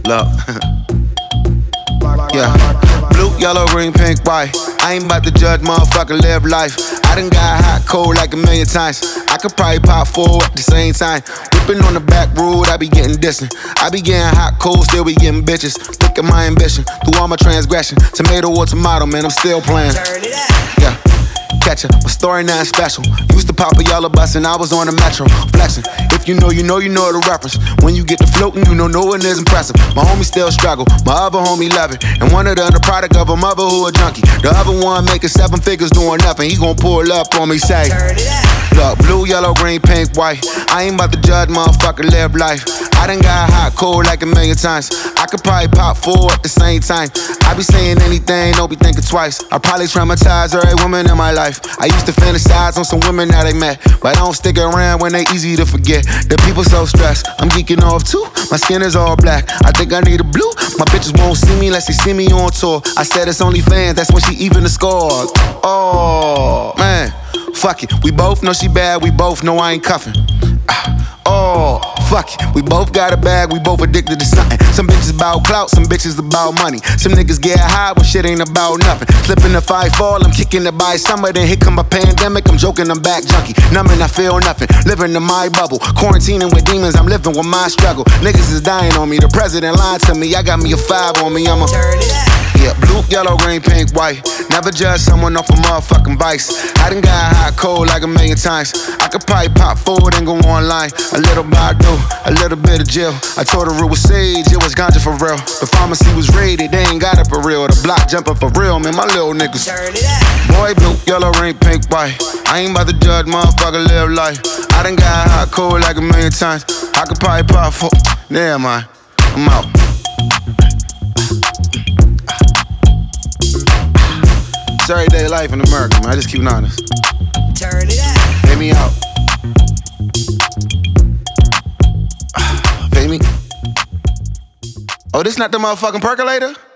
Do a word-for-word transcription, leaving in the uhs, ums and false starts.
Look. Yeah. Blue, yellow, green, pink, white. I ain't about to judge, motherfucker, live life. I done got hot, cold like a million times. I could probably pop four at the same time. Whipping on the back road, I be getting distant. I be getting hot, cold, still be getting bitches. Look at my ambition, through all my transgression. Tomato or tomato, man, I'm still playing. Yeah. Catch it, my story not special. Used to pop a yellow bus and I was on the metro, flexing. If you know, you know, you know the reference. When you get to floating, you know no one is impressive. My homie still struggle, my other homie love it. And one of them the product of a mother who a junkie. The other one making seven figures doing nothing. He gon' pull up on me, say, look, blue, yellow, green, pink, white. I ain't about to judge, motherfucker, live life. I done got hot, cold like a million times. I could probably pop four at the same time. I be saying anything, don't be thinking twice. I probably traumatize every woman in my life. I used to fantasize on some women that I met, but I don't stick around when they easy to forget. The people so stressed, I'm geeking off too. My skin is all black, I think I need a blue. My bitches won't see me unless they see me on tour. I said it's only fans, that's when she even the scores. Oh, man, fuck it. We both know she bad, we both know I ain't cuffing. Oh, fuck it. We both got a bag, we both addicted to something. Some bitches about clout, some bitches about money. Some niggas get high when shit ain't about nothing. Slipping if I fall, I'm kicking it by summer. Then here come a pandemic, I'm joking, I'm back junkie. Numbing, I feel nothing, living in my bubble. Quarantining with demons, I'm living with my struggle. Niggas is dying on me, the president lied to me. I got me a five on me, I'm a yeah, blue, yellow, green, pink, white. Never judge someone off a motherfucking vice. I done got hot, cold like a million times. I could probably pop forward and go online. A little Badu, a little bit of Jill. I told her it was sage, it was ganja for real. The pharmacy was raided, they ain't got it for real. The block jumping for real, man, my little niggas. Boy, blue, yellow, green, pink, white. I ain't about to judge, motherfucker, live life. I done got hot, cold like a million times. I could probably pop four. Damn, man, I'm out. It's everyday life in America, man. I just keep it honest. Turn it up. Pay me out. Pay me. Oh, this not the motherfucking percolator?